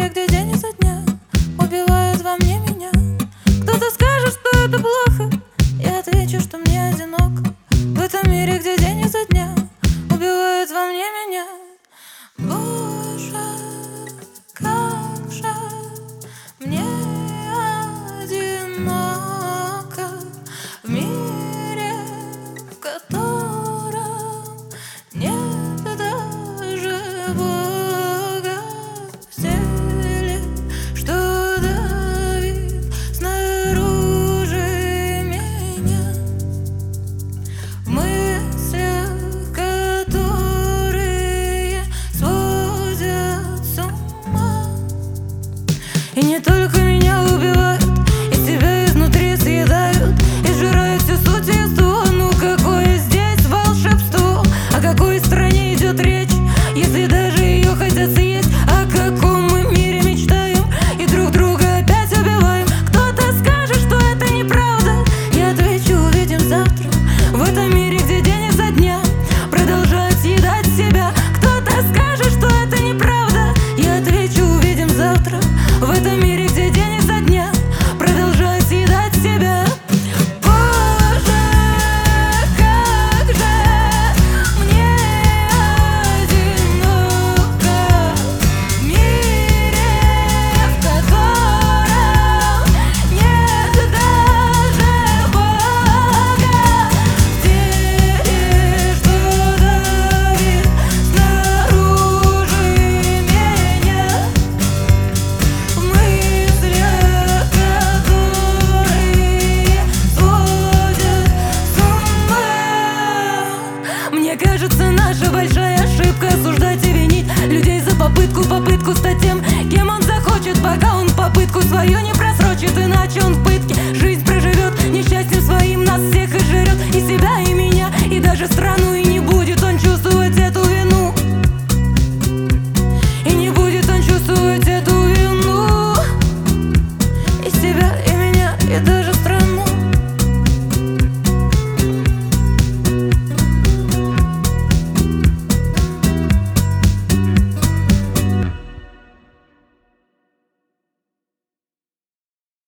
мире, где день изо дня убивает во мне меня. Кто-то скажет, что это плохо, я отвечу, что мне одиноко. В этом мире, где день изо дня убивает во мне меня. Боже, как же мне одиноко в мире, в котором нет даже Бога. В теле, что давит снаружи меня, в мыслях, которые сводят с ума. И не только меня убивают, и себя изнутри съедают, и сжирают всю суть естества. Ну какое здесь волшебство? О какой стране идет речь, если даже ее хотят съесть? О каком мы мире мечтаем и друг друга опять убиваем? Кто-то скажет, что это неправда, я отвечу, увидим завтра. В этом мире, где день изо дня продолжает съедать себя. Кто-то скажет, что это неправда, я отвечу, увидим завтра. В этом мире, где день изо дня продолжает съедать себя. Боже, как же мне одиноко в мире, в котором нет даже Бога. В теле, что давит снаружи меня, в мыслях, которые сводят с ума. Мне кажется, наша большая ошибка осуждать и винить людей за попытку стать тем, кем он захочет, пока он попытку свою не просрочит. Иначе он в пытке жизнь проживет, несчастьем своим нас всех и жрет, и себя, и меня, и даже страну. И не будет он чувствовать эту вину.